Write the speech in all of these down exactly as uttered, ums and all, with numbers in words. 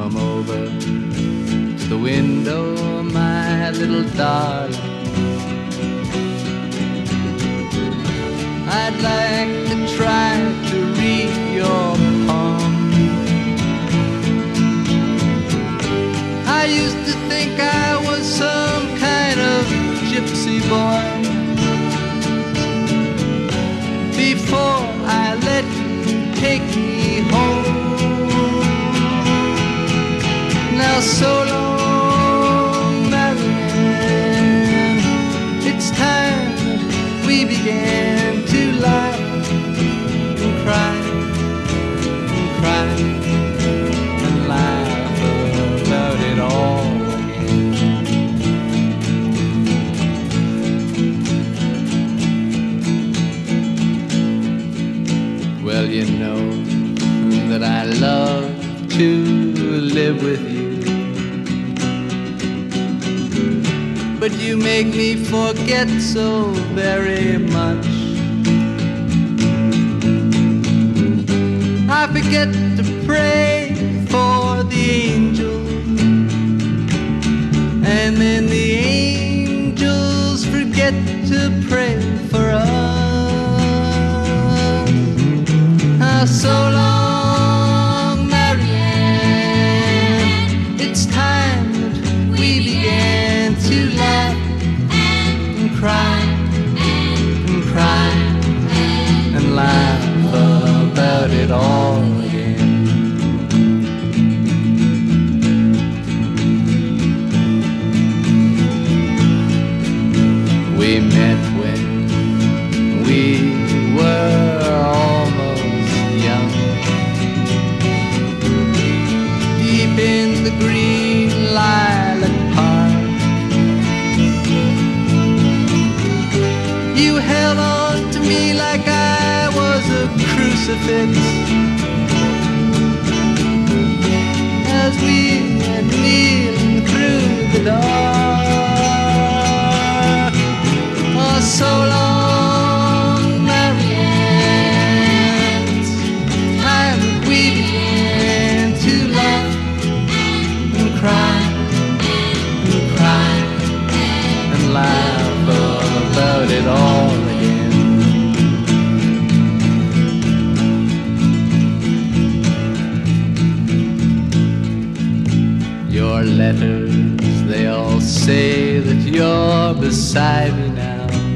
come over to the window, my little darling. I'd like to try to read your palm. I used to think I was some kind of gypsy boy before I let you take me home. Now so long, Marianne, it's time that we began to laugh and cry and cry and laugh about it all again. Well, you know that I love to live with you, but you make me forget so very much. I forget to pray for the angels, and then the angels forget to pray for us. Ah, so long, Marianne, it's time that we began to laugh and cry and cry and laugh about it all again. We met when we were almost young, deep in the green lilac park. You held on to me like I was a crucifix as we were kneeling through the dark. Oh, so long, Marianne, it's time that we began to laugh and cry and cry and laugh about it all again. Your letters, they all say that you're beside me now.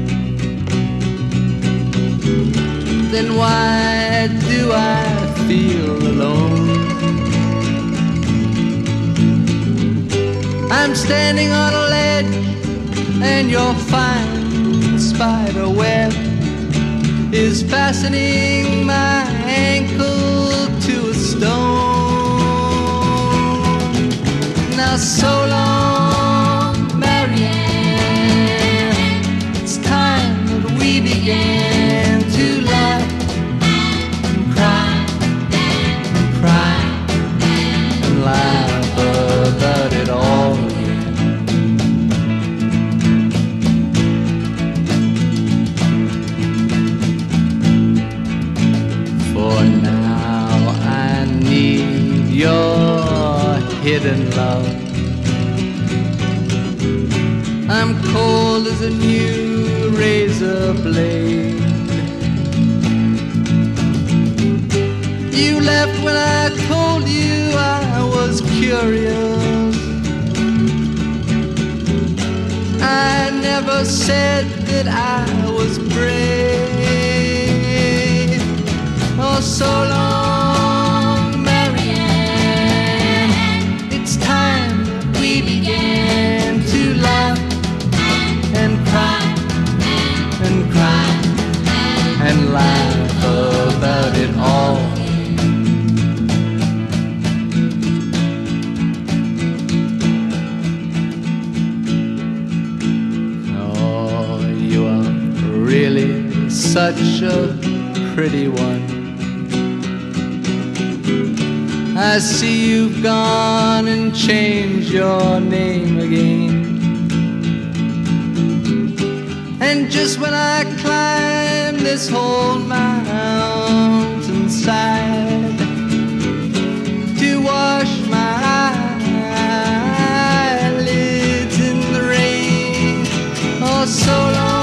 Then why do I feel alone? I'm standing on a ledge and your fine spider web is fastening my ankle to a stone. Now so long, Marianne, it's time that we began to laugh and cry and cry and laugh about it all again. For now I need your hidden love. I'm cold as a new razor blade. You left when I told you I was curious. I never said that I was brave. Oh, so long, Marianne, it's time that we began to laugh and cry and cry and laugh about it all. Oh, you are really such a pretty one. I see you've gone and changed your name again. And just when I climb this whole mountainside to wash my so long.